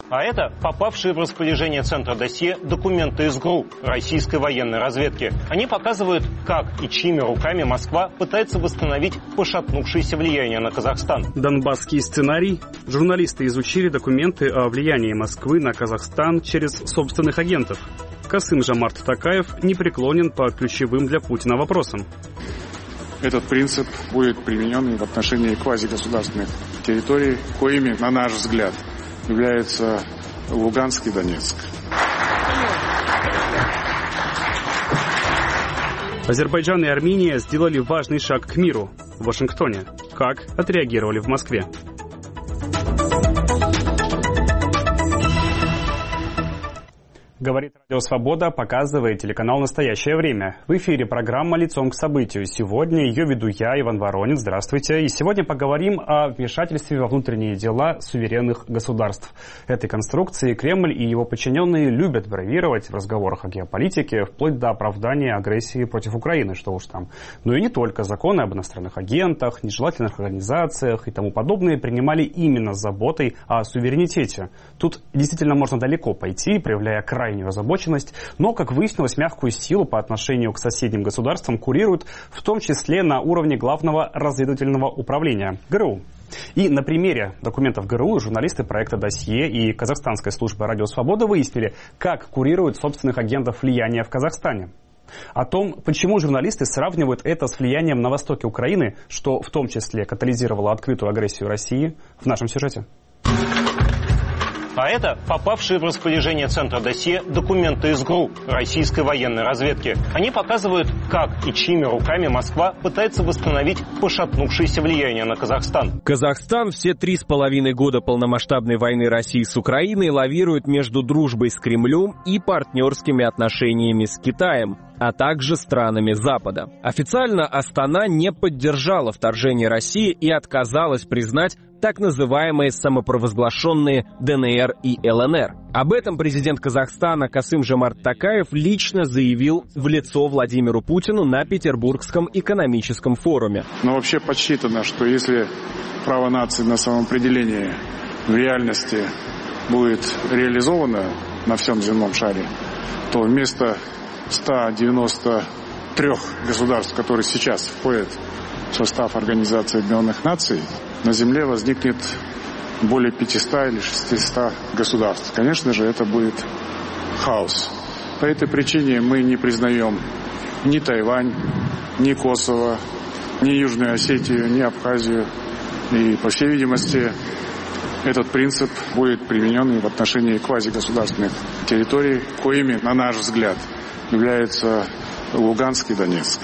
А это попавшие в распоряжение Центра досье документы из ГРУ, российской военной разведки. Они показывают, как и чьими руками Москва пытается восстановить пошатнувшееся влияние на Казахстан. Донбасский сценарий. Журналисты изучили документы о влиянии Москвы на Казахстан через собственных агентов. Касым-Жомарт Токаев не преклонен по ключевым для Путина вопросам. Этот принцип будет применен в отношении квазигосударственных территорий, коими, на наш взгляд, являются Луганск и Донецк. Азербайджан и Армения сделали важный шаг к миру в Вашингтоне. Как отреагировали в Москве? Говорит Радио Свобода, показывает телеканал «Настоящее время». В эфире программа «Лицом к событию». Сегодня ее веду я, Иван Воронин. Здравствуйте. И сегодня поговорим о вмешательстве во внутренние дела суверенных государств. Этой конструкции Кремль и его подчиненные любят бравировать в разговорах о геополитике, вплоть до оправдания агрессии против Украины, что уж там. Но и не только. Законы об иностранных агентах, нежелательных организациях и тому подобное принимали именно с заботой о суверенитете. Тут действительно можно далеко пойти, проявляя крайнюю озабоченность, но, как выяснилось, мягкую силу по отношению к соседним государствам курируют в том числе на уровне Главного разведывательного управления ГРУ. И на примере документов ГРУ журналисты проекта «Досье» и казахстанской службы «Радио Свобода» выяснили, как курируют собственных агентов влияния в Казахстане. О том, почему журналисты сравнивают это с влиянием на востоке Украины, что в том числе катализировало открытую агрессию России, в нашем сюжете. А это попавшие в распоряжение Центра досье документы из ГРУ, российской военной разведки. Они показывают, как и чьими руками Москва пытается восстановить пошатнувшееся влияние на Казахстан. Казахстан все 3,5 года полномасштабной войны России с Украиной лавирует между дружбой с Кремлем и партнерскими отношениями с Китаем, а также странами Запада. Официально Астана не поддержала вторжение России и отказалась признать так называемые самопровозглашенные ДНР и ЛНР. Об этом президент Казахстана Касым-Жомарт Токаев лично заявил в лицо Владимиру Путину на Петербургском экономическом форуме. Но вообще подсчитано, что если право нации на самоопределение в реальности будет реализовано на всем земном шаре, то вместо 193 государств, которые сейчас входят в состав Организации Объединенных Наций, на Земле возникнет более 500 или 600 государств. Конечно же, это будет хаос. По этой причине мы не признаем ни Тайвань, ни Косово, ни Южную Осетию, ни Абхазию. И, по всей видимости, этот принцип будет применен в отношении квазигосударственных территорий, коими, на наш взгляд, являются Луганск и Донецк.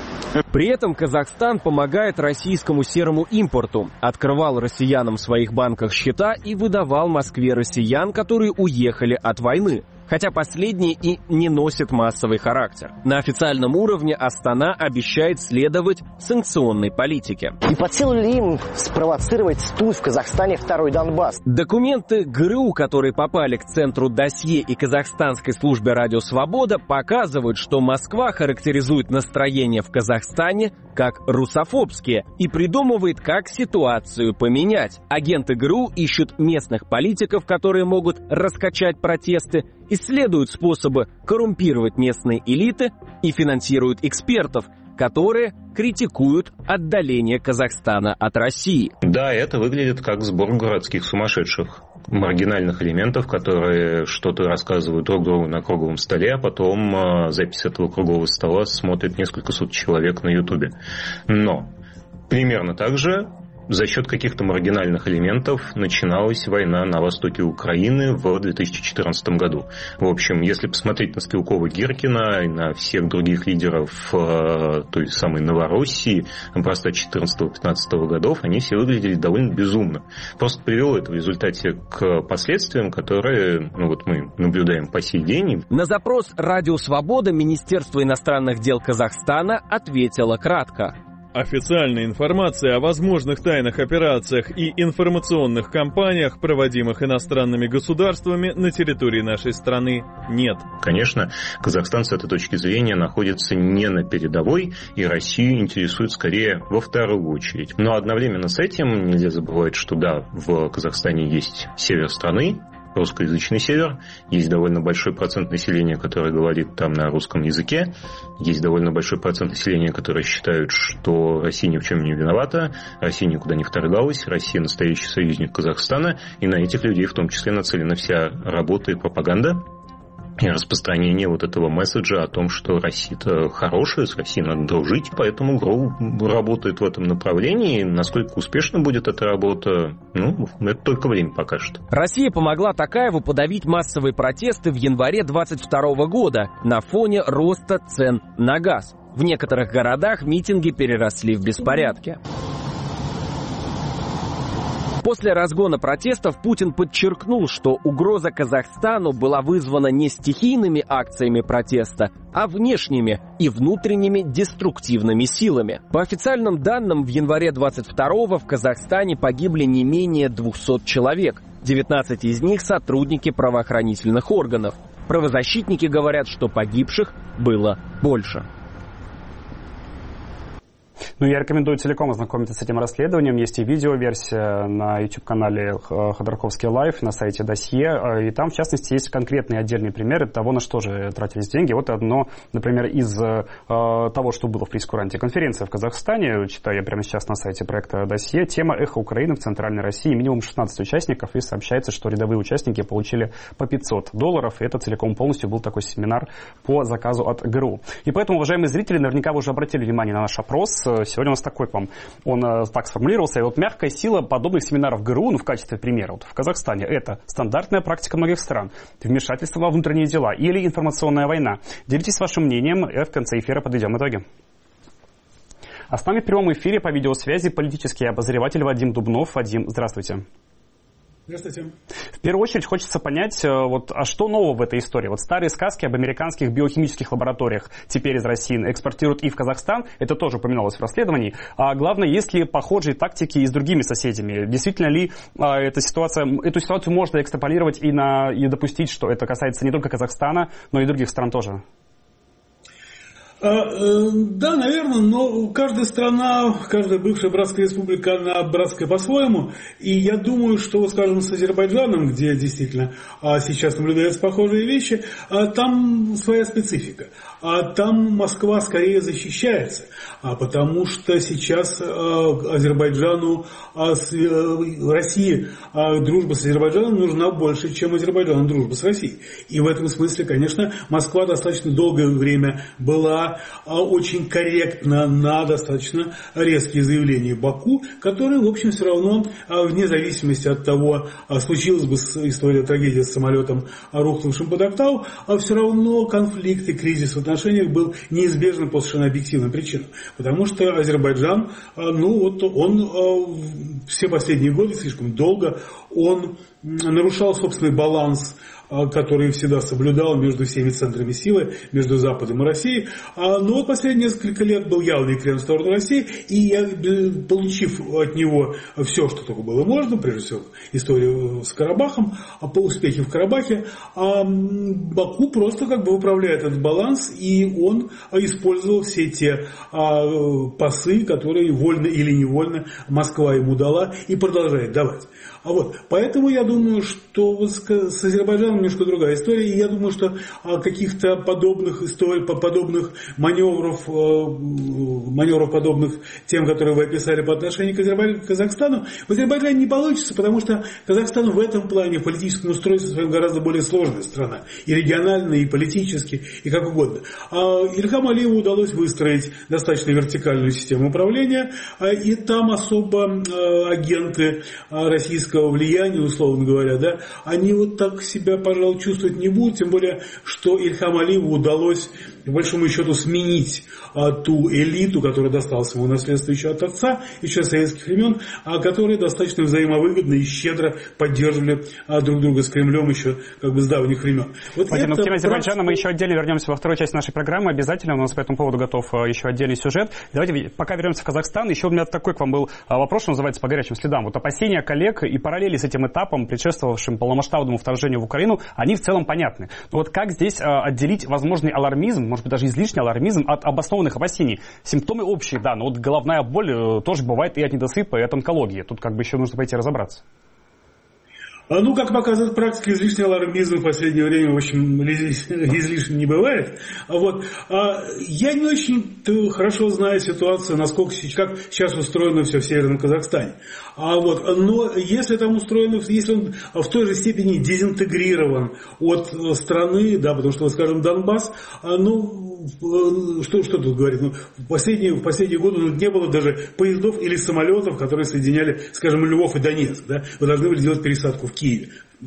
При этом Казахстан помогает российскому серому импорту, открывал россиянам в своих банках счета и выдавал Москве россиян, которые уехали от войны, хотя последние и не носят массовый характер. На официальном уровне Астана обещает следовать санкционной политике. И под силу ли им спровоцировать тут, в Казахстане, второй Донбасс? Документы ГРУ, которые попали к Центру досье и казахстанской службе «Радио Свобода», показывают, что Москва характеризует настроение в Казахстане как русофобские и придумывает, как ситуацию поменять. Агенты ГРУ ищут местных политиков, которые могут раскачать протесты, исследуют способы коррумпировать местные элиты и финансируют экспертов, которые критикуют отдаление Казахстана от России. Да, это выглядит как сбор городских сумасшедших, маргинальных элементов, которые что-то рассказывают друг другу на круглом столе, а потом запись этого круглого стола смотрит несколько сот человек на Ютубе. Но примерно так же за счет каких-то маргинальных элементов начиналась война на востоке Украины в 2014 году. В общем, если посмотреть на Стрелкова-Гиркина и на всех других лидеров той самой Новороссии образца 14-15 годов, они все выглядели довольно безумно. Просто привело это в результате к последствиям, которые мы наблюдаем по сей день. На запрос «Радио Свобода» Министерство иностранных дел Казахстана ответило кратко. Официальной информации о возможных тайных операциях и информационных кампаниях, проводимых иностранными государствами на территории нашей страны, нет. Конечно, Казахстан с этой точки зрения находится не на передовой, и Россию интересует скорее во вторую очередь. Но одновременно с этим нельзя забывать, что да, в Казахстане есть север страны, русскоязычный север, есть довольно большой процент населения, которое говорит там на русском языке, есть довольно большой процент населения, которые считают, что Россия ни в чем не виновата, Россия никуда не вторгалась, Россия настоящий союзник Казахстана, и на этих людей в том числе нацелена вся работа и пропаганда. И распространение вот этого месседжа о том, что Россия-то хорошая, с Россией надо дружить, поэтому ГРУ работает в этом направлении. Насколько успешно будет эта работа, это только время покажет. Россия помогла Токаеву подавить массовые протесты в январе 2022 года на фоне роста цен на газ. В некоторых городах митинги переросли в беспорядки. После разгона протестов Путин подчеркнул, что угроза Казахстану была вызвана не стихийными акциями протеста, а внешними и внутренними деструктивными силами. По официальным данным, в январе 22-го в Казахстане погибли не менее 200 человек. 19 из них сотрудники правоохранительных органов. Правозащитники говорят, что погибших было больше. Я рекомендую целиком ознакомиться с этим расследованием. Есть и видеоверсия на YouTube-канале Ходорковский Лайв, на сайте Досье. И там, в частности, есть конкретные отдельные примеры того, на что же тратились деньги. Вот одно, например, из того, что было в прейскуранте. Конференция в Казахстане, читаю я прямо сейчас на сайте проекта Досье. Тема «Эхо Украины» в Центральной России. Минимум 16 участников. И сообщается, что рядовые участники получили по $500. И это целиком полностью был такой семинар по заказу от ГРУ. И поэтому, уважаемые зрители, наверняка вы уже обратили внимание на наш опрос. Сегодня у нас такой к вам, он так сформулировался. И вот мягкая сила подобных семинаров ГРУ, в качестве примера, вот в Казахстане, это стандартная практика многих стран, вмешательство во внутренние дела или информационная война. Делитесь вашим мнением, и в конце эфира подведем итоги. А с нами в прямом эфире по видеосвязи политический обозреватель Вадим Дубнов. Вадим, здравствуйте. Здравствуйте. В первую очередь хочется понять, а что нового в этой истории? Вот старые сказки об американских биохимических лабораториях теперь из России экспортируют и в Казахстан, это тоже упоминалось в расследовании. А главное, есть ли похожие тактики и с другими соседями? Действительно ли эту ситуацию можно экстраполировать и допустить, что это касается не только Казахстана, но и других стран тоже? Да, наверное, но каждая страна, каждая бывшая братская республика, она братская по-своему. И я думаю, что, скажем, с Азербайджаном, где действительно сейчас наблюдаются похожие вещи, там своя специфика. Там Москва скорее защищается, потому что сейчас Азербайджану, России дружба с Азербайджаном нужна больше, чем Азербайджану дружба с Россией. И в этом смысле, конечно, Москва достаточно долгое время была очень корректно на достаточно резкие заявления Баку, которые, в общем, все равно, вне зависимости от того, случилась бы история трагедии с самолетом, рухнувшим под Актау, все равно конфликт и кризис в отношениях был неизбежным по совершенно объективным причинам. Потому что Азербайджан, он все последние годы, слишком долго, он нарушал собственный баланс, который всегда соблюдал между всеми центрами силы, между Западом и Россией. Но вот последние несколько лет был явный крен в сторону России, и получив от него все, что только было можно, прежде всего историю с Карабахом, по успехи в Карабахе, Баку просто выправляет этот баланс, и он использовал все те пасы, которые вольно или невольно Москва ему дала и продолжает давать. Поэтому я думаю, что с Азербайджаном немножко другая история, и я думаю, что каких-то подобных историй, подобных маневров подобных тем, которые вы описали по отношению к Казахстану, в Азербайджане не получится, потому что Казахстан в этом плане в политическом устройстве своем гораздо более сложная страна, и регионально, и политически, и как угодно. Ильхаму Алиеву удалось выстроить достаточно вертикальную систему управления, и там особо агенты российского влияния, условно говоря, они так себя, пожалуй, чувствовать не будут, тем более, что Ильхаму Алиеву удалось, по большому счету, сменить ту элиту, которая досталась ему наследство еще от отца, еще с советских времен, которые достаточно взаимовыгодно и щедро поддерживали друг друга с Кремлем еще с давних времен. Вадим, к теме Азербайджана мы еще отдельно вернемся во второй части нашей программы. Обязательно у нас по этому поводу готов еще отдельный сюжет. Давайте пока вернемся в Казахстан. Еще у меня такой к вам был вопрос, что называется, по горячим следам. Опасения коллег и параллели с этим этапом, предшествовавшим полномасштабному вторжению в Украину, они в целом понятны. Но как здесь отделить возможный алармизм, может быть, даже излишний алармизм от обоснованных опасений? Симптомы общие, да, но головная боль тоже бывает и от недосыпа, и от онкологии. Тут еще нужно пойти разобраться. Ну, как показывает практика, излишний алармизм в последнее время, в общем, излишне не бывает. Я не очень хорошо знаю ситуацию, как сейчас устроено все в Северном Казахстане. Но если там устроено, если он в той же степени дезинтегрирован от страны, да, потому что, скажем, Донбасс, что тут говорить? В последние годы не было даже поездов или самолетов, которые соединяли, скажем, Львов и Донецк. Да? Вы должны были делать пересадку в Киеве.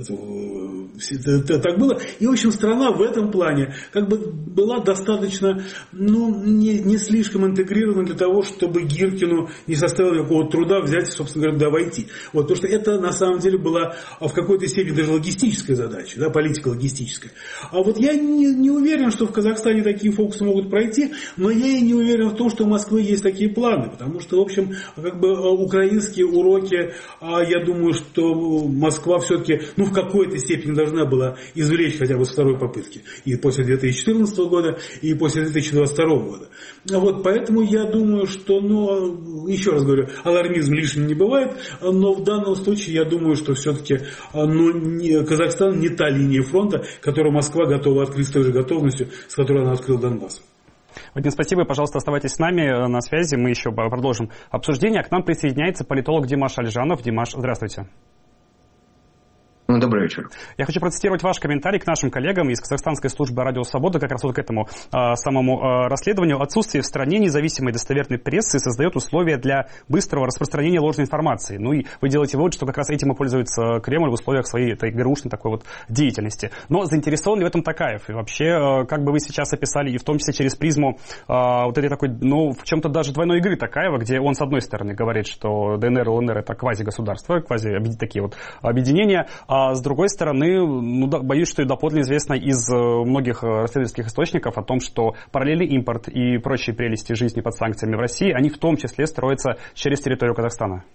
Так было. И, в общем, страна в этом плане была достаточно, не слишком интегрирована для того, чтобы Гиркину не составило какого-то труда взять, собственно говоря, войти. Потому что это, на самом деле, была в какой-то степени даже логистическая задача, да, политико-логистическая. Я не уверен, что в Казахстане такие фокусы могут пройти, но я и не уверен в том, что у Москвы есть такие планы. Потому что, в общем, украинские уроки, я думаю, что Москва все-таки, в какой-то степени должна была извлечь хотя бы с второй попытки. И после 2014 года, и после 2022 года. Поэтому я думаю, что, еще раз говорю, алармизм лишним не бывает, но в данном случае я думаю, что все-таки Казахстан не та линия фронта, которую Москва готова открыть с той же готовностью, с которой она открыла Донбасс. Вадим, спасибо. Пожалуйста, оставайтесь с нами на связи. Мы еще продолжим обсуждение. К нам присоединяется политолог Димаш Альжанов. Димаш, здравствуйте. Добрый вечер. Я хочу процитировать ваш комментарий к нашим коллегам из Казахстанской службы «Радио Свобода», как раз к этому самому расследованию. Отсутствие в стране независимой достоверной прессы создает условия для быстрого распространения ложной информации. И вы делаете вывод, что как раз этим и пользуется Кремль в условиях своей этой ГРУшной такой деятельности. Но заинтересован ли в этом Токаев? И вообще, как бы вы сейчас описали, и в том числе через призму этой такой, в чем-то даже двойной игры Токаева, где он, с одной стороны, говорит, что ДНР и ЛНР — это квази-государства, такие объединения, а с другой стороны, боюсь, что и доподлинно известно из многих расследовательских источников о том, что параллельный импорт и прочие прелести жизни под санкциями в России, они в том числе строятся через территорию Казахстана.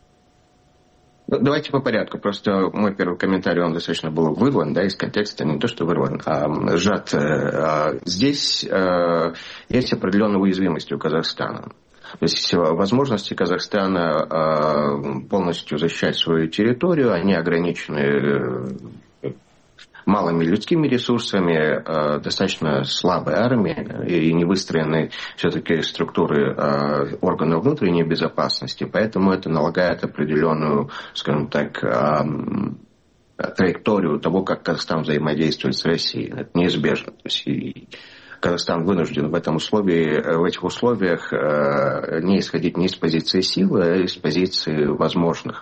Давайте по порядку. Просто мой первый комментарий, он достаточно был вырван, из контекста, не то что вырван, а сжат. Здесь есть определенная уязвимость у Казахстана. То есть возможности Казахстана полностью защищать свою территорию, они ограничены малыми людскими ресурсами, достаточно слабой армией и не выстроены все-таки структуры органов внутренней безопасности. Поэтому это налагает определенную, скажем так, траекторию того, как Казахстан взаимодействует с Россией. Это неизбежно. То есть Казахстан вынужден в этих условиях не исходить не из позиции силы, а из позиции возможных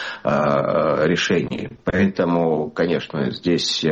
решений. Поэтому, конечно, здесь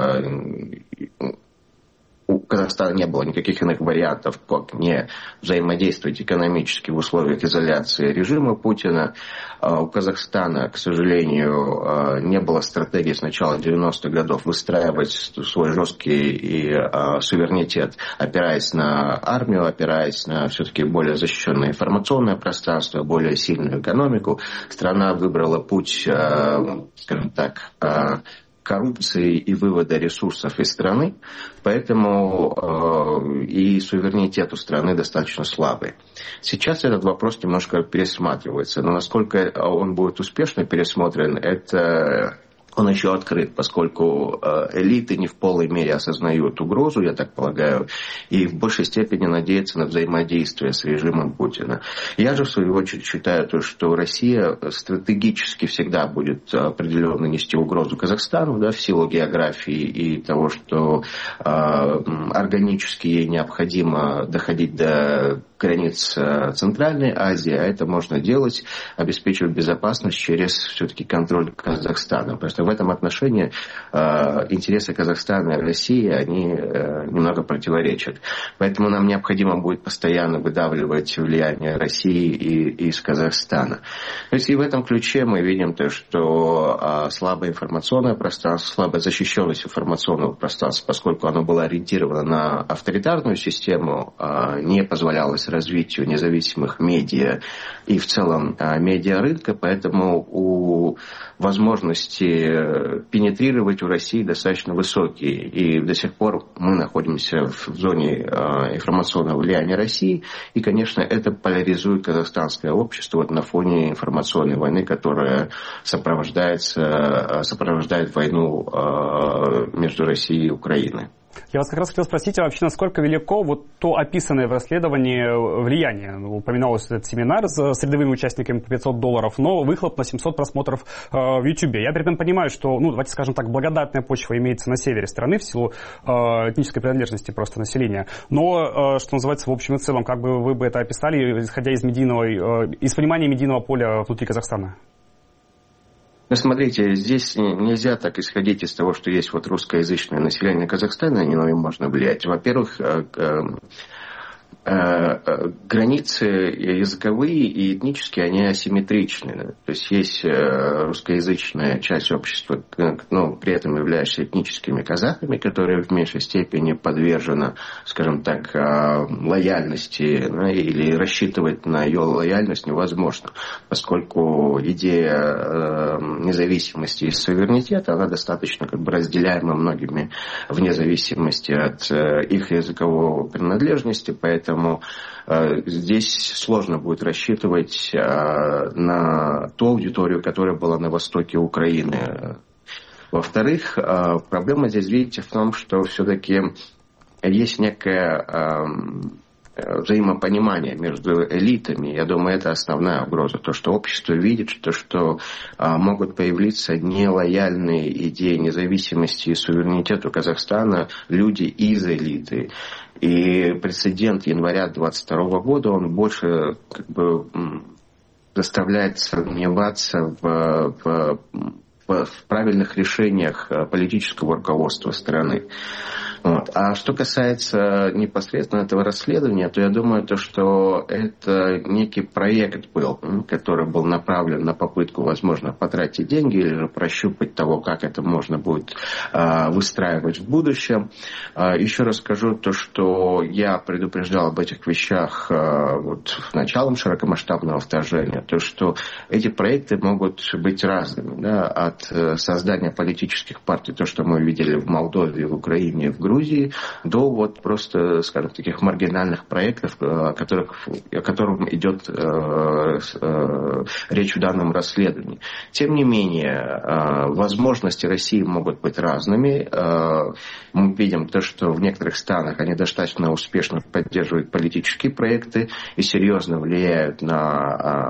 у Казахстана не было никаких иных вариантов, как не взаимодействовать экономически в условиях изоляции режима Путина. У Казахстана, к сожалению, не было стратегии с начала 90-х годов выстраивать свой жесткий суверенитет, опираясь на армию, опираясь на все-таки более защищенное информационное пространство, более сильную экономику. Страна выбрала путь, скажем так, коррупции и вывода ресурсов из страны, поэтому и суверенитет у страны достаточно слабый. Сейчас этот вопрос немножко пересматривается, но насколько он будет успешно пересмотрен, это он еще открыт, поскольку элиты не в полной мере осознают угрозу, я так полагаю, и в большей степени надеются на взаимодействие с режимом Путина. Я же, в свою очередь, считаю, что Россия стратегически всегда будет определенно нести угрозу Казахстану, в силу географии и того, что органически ей необходимо доходить до границ Центральной Азии, а это можно делать, обеспечивать безопасность через все-таки контроль Казахстана. Просто в этом отношении интересы Казахстана и России, они немного противоречат. Поэтому нам необходимо будет постоянно выдавливать влияние России и из Казахстана. То есть и в этом ключе мы видим то, что слабое информационное пространство, слабая защищенность информационного пространства, поскольку оно было ориентировано на авторитарную систему, не позволялось развитию независимых медиа и в целом медиарынка, поэтому у возможности пенетрировать в России достаточно высокие. И до сих пор мы находимся в зоне информационного влияния России. И, конечно, это поляризует казахстанское общество на фоне информационной войны, которая сопровождает войну между Россией и Украиной. Я вас как раз хотел спросить, а вообще насколько велико вот то описанное в расследовании влияние? Упоминалось этот семинар с рядовыми участниками по $500, но выхлоп на 700 просмотров в YouTube. Я при этом понимаю, что, давайте скажем так, благодатная почва имеется на севере страны в силу этнической принадлежности просто населения. Но, что называется, в общем и целом, как бы вы бы это описали, исходя из понимания медийного поля внутри Казахстана? Ну, смотрите, здесь нельзя так исходить из того, что есть вот русскоязычное население Казахстана, и на него можно влиять. Во-первых, границы языковые и этнические, они асимметричны. То есть есть русскоязычная часть общества, но при этом являющаяся этническими казахами, которые в меньшей степени подвержены, скажем так, лояльности, или рассчитывать на ее лояльность невозможно, поскольку идея независимости и суверенитета, она достаточно разделяема многими вне зависимости от их языковой принадлежности, поэтому здесь сложно будет рассчитывать на ту аудиторию, которая была на востоке Украины. Во-вторых, проблема здесь, видите, в том, что все-таки есть некое взаимопонимание между элитами. Я думаю, это основная угроза. То, что общество видит, что могут появиться нелояльные идеи независимости и суверенитету Казахстана люди из элиты. И прецедент января 2022 года, он больше заставляет сомневаться в правильных решениях политического руководства страны. Вот. А что касается непосредственно этого расследования, то я думаю, что это некий проект был, который был направлен на попытку, возможно, потратить деньги или же прощупать того, как это можно будет выстраивать в будущем. Еще раз скажу то, что я предупреждал об этих вещах с началом широкомасштабного вторжения, то, что эти проекты могут быть разными, от создания политических партий, то, что мы видели в Молдове, в Украине, в Грузии, до просто, скажем, таких маргинальных проектов, о котором идет речь в данном расследовании. Тем не менее, возможности России могут быть разными. Мы видим то, что в некоторых странах они достаточно успешно поддерживают политические проекты и серьезно влияют на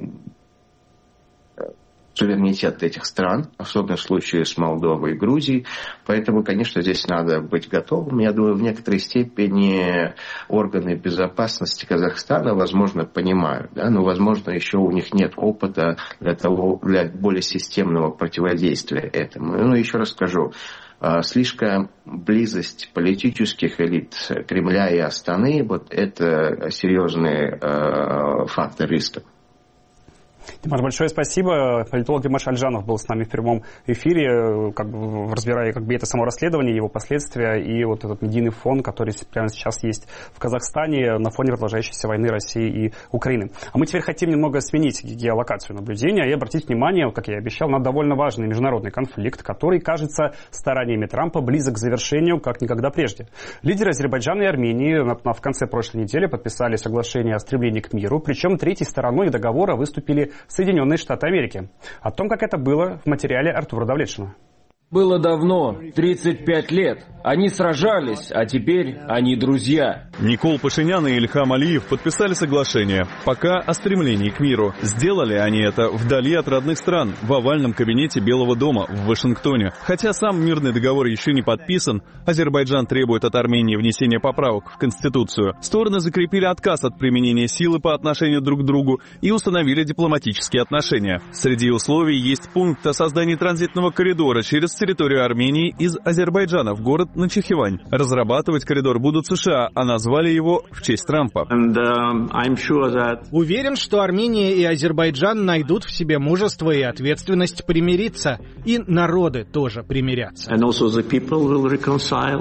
суверенитет этих стран, особенно в случае с Молдовой и Грузией. Поэтому, конечно, здесь надо быть готовым. Я думаю, в некоторой степени органы безопасности Казахстана, возможно, понимают, но, возможно, еще у них нет опыта для более системного противодействия этому. Еще раз скажу, слишком близость политических элит Кремля и Астаны, это серьезный фактор риска. Димаш, большое спасибо. Политолог Димаш Альжанов был с нами в прямом эфире, разбирая это само расследование, его последствия и этот медийный фон, который прямо сейчас есть в Казахстане на фоне продолжающейся войны России и Украины. А мы теперь хотим немного сменить геолокацию наблюдения и обратить внимание, как я и обещал, на довольно важный международный конфликт, который, кажется, стараниями Трампа близок к завершению как никогда прежде. Лидеры Азербайджана и Армении в конце прошлой недели подписали соглашение о стремлении к миру, причем третьей стороной договора выступили Соединенные Штаты Америки. О том, как это было, в материале Артура Давлетшина. Было давно, 35 лет. Они сражались, а теперь они друзья. Никол Пашинян и Ильхам Алиев подписали соглашение, пока о стремлении к миру. Сделали они это вдали от родных стран, в овальном кабинете Белого дома в Вашингтоне. Хотя сам мирный договор еще не подписан, Азербайджан требует от Армении внесения поправок в Конституцию. Стороны закрепили отказ от применения силы по отношению друг к другу и установили дипломатические отношения. Среди условий есть пункт о создании транзитного коридора через территорию Армении из Азербайджана в город Начихевань. Разрабатывать коридор будут США, а назвали его в честь Трампа. Уверен, что Армения и Азербайджан найдут в себе мужество и ответственность примириться. И народы тоже примирятся.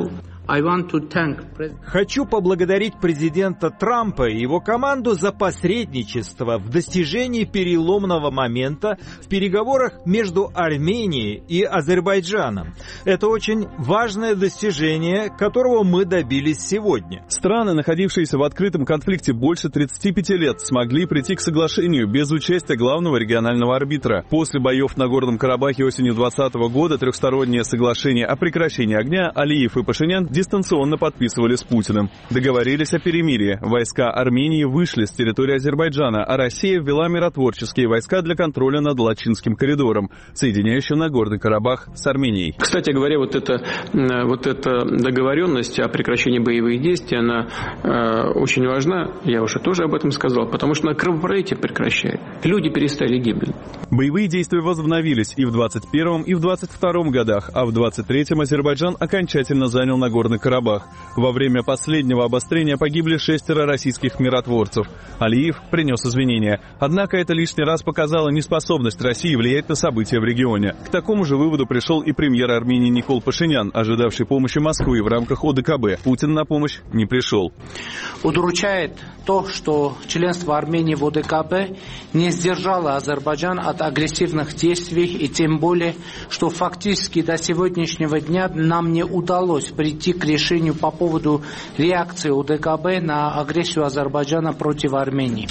Хочу поблагодарить президента Трампа и его команду за посредничество в достижении переломного момента в переговорах между Арменией и Азербайджаном. Это очень важное достижение, которого мы добились сегодня. Страны, находившиеся в открытом конфликте больше 35 лет, смогли прийти к соглашению без участия главного регионального арбитра. После боев на Горном Карабахе осенью 2020 года трехстороннее соглашение о прекращении огня Алиев и Пашинян дистанционно подписывали с Путиным. Договорились о перемирии. Войска Армении вышли с территории Азербайджана, а Россия ввела миротворческие войска для контроля над Лачинским коридором, соединяющим Нагорный Карабах с Арменией. Кстати говоря, вот эта договоренность о прекращении боевых действий, она очень важна, я уже тоже об этом сказал, потому что она кровопролитие прекращает. Люди перестали гибнуть. Боевые действия возобновились и в 21-м, и в 22-м годах, а в 23-м Азербайджан окончательно занял Нагорный Карабах. Во время последнего обострения погибли 6 российских миротворцев. Алиев принес извинения. Однако это лишний раз показало неспособность России влиять на события в регионе. К такому же выводу пришел и премьер Армении Никол Пашинян, ожидавший помощи Москвы в рамках ОДКБ. Путин на помощь не пришел. Удручает то, что членство Армении в ОДКБ не сдержало Азербайджан от агрессивных действий, и тем более, что фактически до сегодняшнего дня нам не удалось прийти к решению по поводу реакции ОДКБ на агрессию Азербайджана против Армении.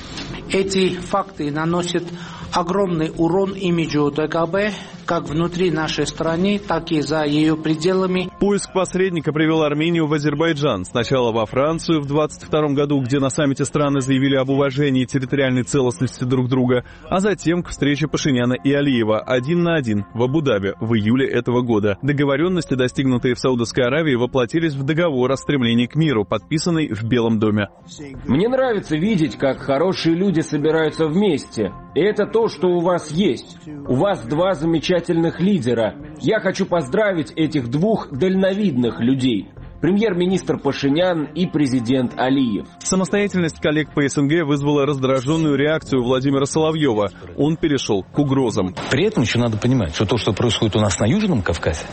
Эти факты наносят огромный урон имиджу ОДКБ, как внутри нашей страны, так и за ее пределами. Поиск посредника привел Армению в Азербайджан. Сначала во Францию в 22 году, где на саммите страны заявили об уважении территориальной целостности друг друга, а затем к встрече Пашиняна и Алиева 1 на 1 в Абу-Даби в июле этого года. Договоренности, достигнутые в Саудовской Аравии, воплотились в договор о стремлении к миру, подписанный в Белом доме. Мне нравится видеть, как хорошие люди собираются вместе. И это то, что у вас есть. У вас два замечательных лидера. Я хочу поздравить этих двух дальновидных людей. Премьер-министр Пашинян и президент Алиев. Самостоятельность коллег по СНГ вызвала раздраженную реакцию Владимира Соловьева. Он перешел к угрозам. При этом еще надо понимать, что то, что происходит у нас на Южном Кавказе,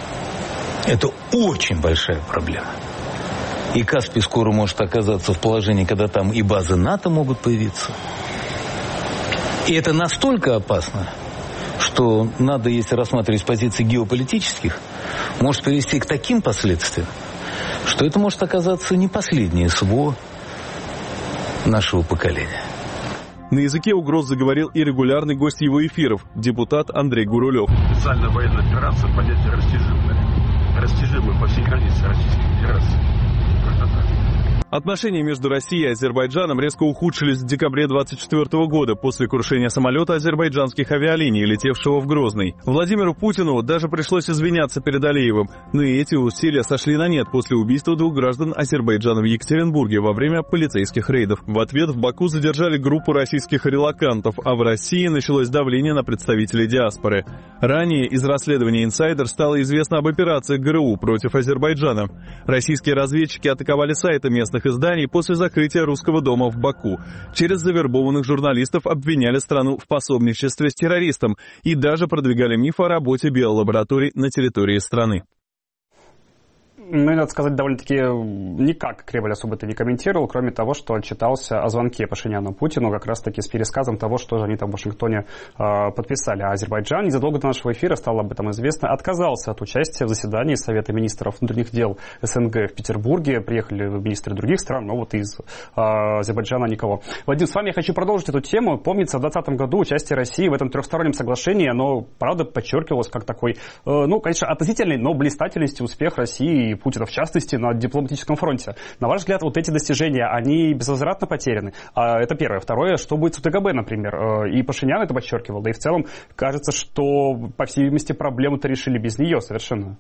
это очень большая проблема. И Каспий скоро может оказаться в положении, когда там и базы НАТО могут появиться. И это настолько опасно, что надо, если рассматривать с позиции геополитических, может привести к таким последствиям, что это может оказаться не последнее СВО нашего поколения. На языке угроз заговорил и регулярный гость его эфиров, депутат Андрей Гурулев. Специальная военная операция, понятие растяжимое. Растяжимое по всей границе Российской Федерации. Отношения между Россией и Азербайджаном резко ухудшились в декабре 2024 года после крушения самолета азербайджанских авиалиний, летевшего в Грозный. Владимиру Путину даже пришлось извиняться перед Алиевым, но и эти усилия сошли на нет после убийства 2 граждан Азербайджана в Екатеринбурге во время полицейских рейдов. В ответ в Баку задержали группу российских релокантов, а в России началось давление на представителей диаспоры. Ранее из расследования «Инсайдер» стало известно об операции ГРУ против Азербайджана. Российские разведчики атаковали сайты местных изданий после закрытия Русского дома в Баку. Через завербованных журналистов обвиняли страну в пособничестве с террористом и даже продвигали миф о работе биолабораторий на территории страны. Ну, надо сказать, довольно-таки никак Кремль особо это не комментировал, кроме того, что отчитался о звонке Пашиняна Путину, как раз-таки с пересказом того, что же они там в Вашингтоне подписали. А Азербайджан незадолго до нашего эфира, стало об этом известно, отказался от участия в заседании Совета министров внутренних дел СНГ в Петербурге. Приехали министры других стран, но вот из Азербайджана никого. Вадим, с вами я хочу продолжить эту тему. Помнится, в 2020 году участие России в этом трехстороннем соглашении, оно, правда, подчеркивалось как такой, ну, конечно, относительный, но блистательности успех России и Путина, в частности, на дипломатическом фронте. На ваш взгляд, вот эти достижения, они безвозвратно потеряны? Это первое. Второе, что будет с ОДКБ, например? И Пашинян это подчеркивал, да и в целом кажется, что, по всей видимости, проблему-то решили без нее совершенно.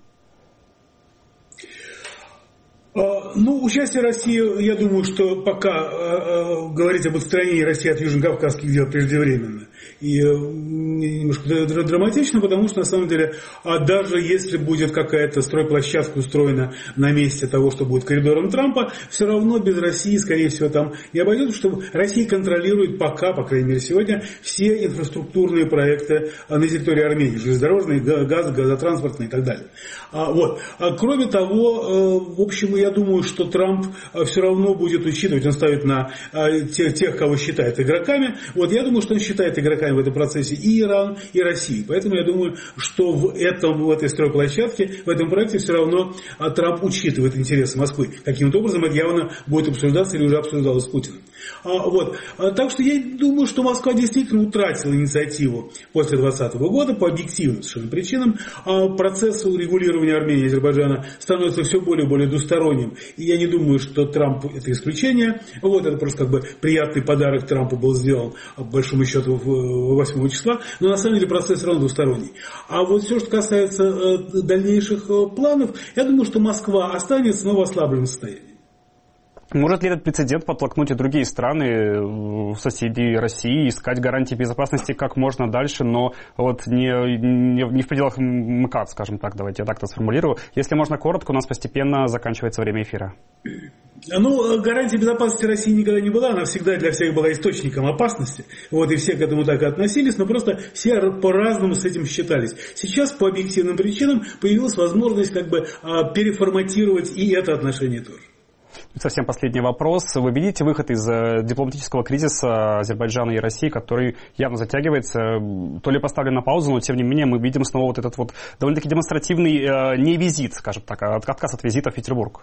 Ну, участие России, я думаю, что пока говорить об отстранении России от южно-кавказских дел преждевременно. И немножко драматично, потому что, на самом деле, даже если будет какая-то стройплощадка устроена на месте того, что будет коридором Трампа, все равно без России, скорее всего, там не обойдется, что Россия контролирует пока, по крайней мере, сегодня, все инфраструктурные проекты на территории Армении, железнодорожные, газотранспортные и так далее. Кроме того, в общем, я думаю, что Трамп все равно будет учитывать, он ставит на тех, кого считает игроками. Я думаю, что он считает игроками в этом процессе и Иран, и Россию. Поэтому я думаю, что в этой стройплощадке, в этом проекте все равно Трамп учитывает интересы Москвы. Каким-то образом это явно будет обсуждаться или уже обсуждалось с Путиным. Так что я думаю, что Москва действительно утратила инициативу после 2020 года по объективным совершенно причинам. Процесс урегулирования Армении и Азербайджана становится все более и более двусторонним. И я не думаю, что Трамп это исключение. Это просто приятный подарок Трампу был сделан, по большому счету, 8 числа. Но на самом деле процесс все равно двусторонний. Все, что касается дальнейших планов, я думаю, что Москва останется, но в ослабленном состоянии. Может ли этот прецедент подтолкнуть и другие страны, соседей России, искать гарантии безопасности как можно дальше, но не в пределах МКАД, скажем так, давайте я так-то сформулирую. Если можно коротко, у нас постепенно заканчивается время эфира. Гарантия безопасности России никогда не была, она всегда для всех была источником опасности, и все к этому так и относились, но просто все по-разному с этим считались. Сейчас по объективным причинам появилась возможность переформатировать и это отношение тоже. Совсем последний вопрос. Вы видите выход из дипломатического кризиса Азербайджана и России, который явно затягивается, то ли поставлен на паузу, но тем не менее мы видим снова этот довольно-таки демонстративный не визит, скажем так, а отказ от визита в Петербург?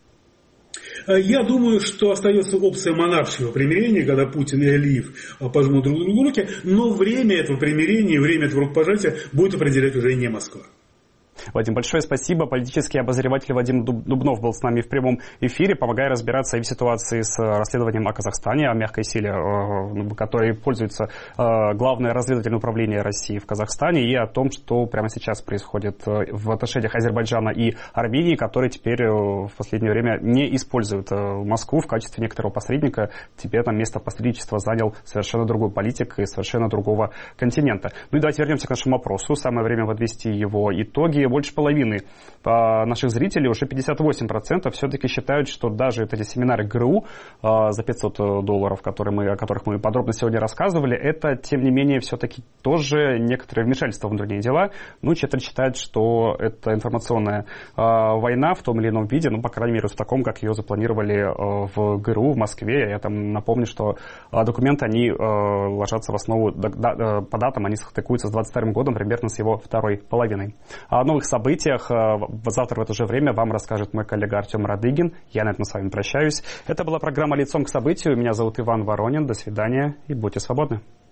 Я думаю, что остается опция монаршего примирения, когда Путин и Алиев пожмут друг другу руки, но время этого примирения, время этого рукопожатия будет определять уже не Москва. Вадим, большое спасибо. Политический обозреватель Вадим Дубнов был с нами в прямом эфире, помогая разбираться и в ситуации с расследованием о Казахстане, о мягкой силе, которой пользуется Главное разведывательное управление России в Казахстане, и о том, что прямо сейчас происходит в отношениях Азербайджана и Армении, которые теперь в последнее время не используют Москву в качестве некоторого посредника. Теперь там место посредничества занял совершенно другой политик из совершенно другого континента. И давайте вернемся к нашему опросу. Самое время подвести его итоги. Больше половины наших зрителей, уже 58%, все-таки считают, что даже эти семинары ГРУ за $500, о которых мы подробно сегодня рассказывали, это, тем не менее, все-таки тоже некоторое вмешательство в внутренние дела. Четверть считает, что это информационная война в том или ином виде, по крайней мере, в таком, как ее запланировали в ГРУ в Москве. Я там напомню, что документы, они ложатся в основу по датам, они стыкуются с 22 годом, примерно с его второй половиной. О новых событиях завтра в это же время вам расскажет мой коллега Артем Радыгин. Я на этом с вами прощаюсь. Это была программа «Лицом к событию». Меня зовут Иван Воронин. До свидания и будьте свободны.